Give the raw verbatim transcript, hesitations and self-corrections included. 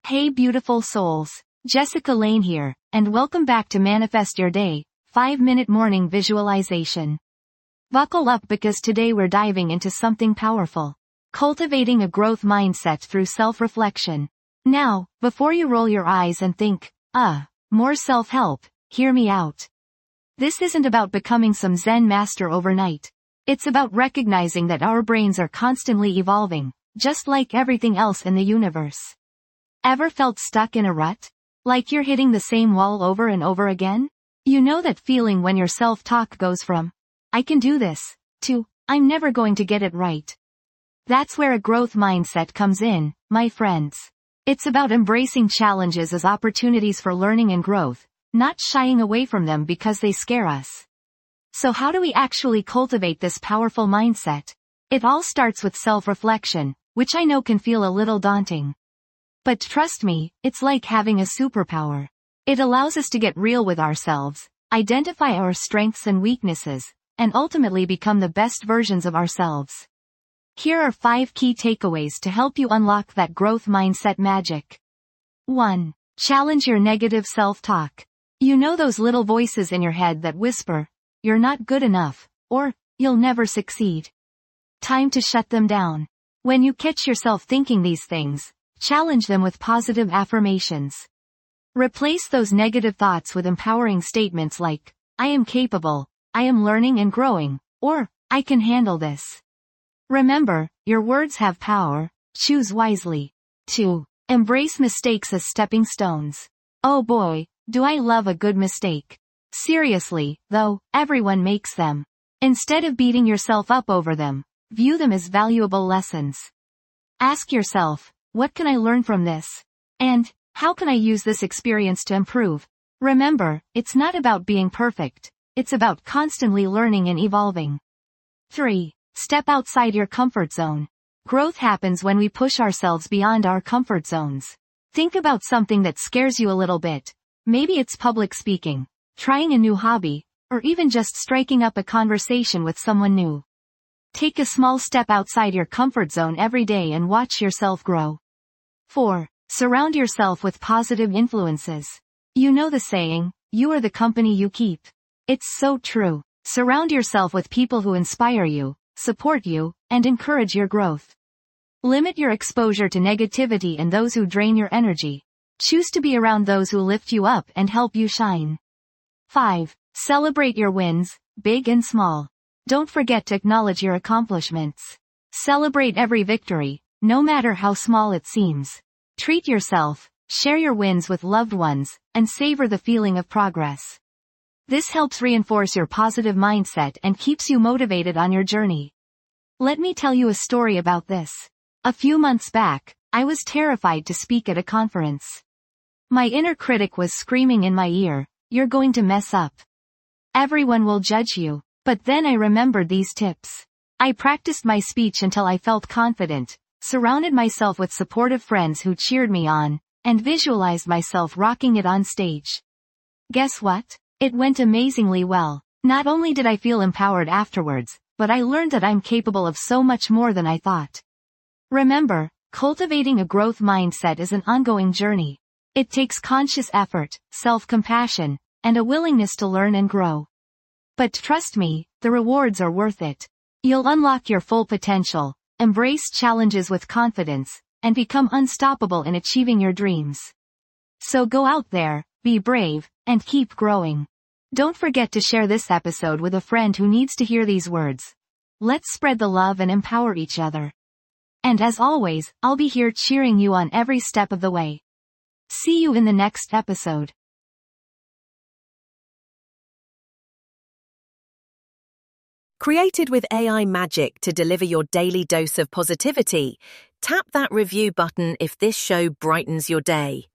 Hey beautiful souls, Jessica Lane here, and welcome back to Manifest Your Day, five minute Morning Visualization. Buckle up because today we're diving into something powerful. Cultivating a growth mindset through self-reflection. Now, before you roll your eyes and think, ah, more self-help, hear me out. This isn't about becoming some Zen master overnight. It's about recognizing that our brains are constantly evolving, just like everything else in the universe. Ever felt stuck in a rut? Like you're hitting the same wall over and over again? You know that feeling when your self-talk goes from, I can do this, to, I'm never going to get it right. That's where a growth mindset comes in, my friends. It's about embracing challenges as opportunities for learning and growth, not shying away from them because they scare us. So how do we actually cultivate this powerful mindset? It all starts with self-reflection, which I know can feel a little daunting. But trust me, it's like having a superpower. It allows us to get real with ourselves, identify our strengths and weaknesses, and ultimately become the best versions of ourselves. Here are five key takeaways to help you unlock that growth mindset magic. one. Challenge your negative self-talk. You know those little voices in your head that whisper, you're not good enough, or, you'll never succeed. Time to shut them down. When you catch yourself thinking these things, challenge them with positive affirmations. Replace those negative thoughts with empowering statements like, I am capable, I am learning and growing, or, I can handle this. Remember, your words have power, choose wisely. two. Embrace mistakes as stepping stones. Oh boy, do I love a good mistake. Seriously, though, everyone makes them. Instead of beating yourself up over them, view them as valuable lessons. Ask yourself, what can I learn from this? And, how can I use this experience to improve? Remember, it's not about being perfect. It's about constantly learning and evolving. three. Step outside your comfort zone. Growth happens when we push ourselves beyond our comfort zones. Think about something that scares you a little bit. Maybe it's public speaking, trying a new hobby, or even just striking up a conversation with someone new. Take a small step outside your comfort zone every day and watch yourself grow. four. Surround yourself with positive influences. You know the saying, you are the company you keep. It's so true. Surround yourself with people who inspire you, support you, and encourage your growth. Limit your exposure to negativity and those who drain your energy. Choose to be around those who lift you up and help you shine. five. Celebrate your wins, big and small. Don't forget to acknowledge your accomplishments. Celebrate every victory, no matter how small it seems. Treat yourself, share your wins with loved ones, and savor the feeling of progress. This helps reinforce your positive mindset and keeps you motivated on your journey. Let me tell you a story about this. A few months back, I was terrified to speak at a conference. My inner critic was screaming in my ear, you're going to mess up. Everyone will judge you. But then I remembered these tips. I practiced my speech until I felt confident, surrounded myself with supportive friends who cheered me on, and visualized myself rocking it on stage. Guess what? It went amazingly well. Not only did I feel empowered afterwards, but I learned that I'm capable of so much more than I thought. Remember, cultivating a growth mindset is an ongoing journey. It takes conscious effort, self-compassion, and a willingness to learn and grow. But trust me, the rewards are worth it. You'll unlock your full potential, embrace challenges with confidence, and become unstoppable in achieving your dreams. So go out there, be brave, and keep growing. Don't forget to share this episode with a friend who needs to hear these words. Let's spread the love and empower each other. And as always, I'll be here cheering you on every step of the way. See you in the next episode. Created with A I magic to deliver your daily dose of positivity, tap that review button if this show brightens your day.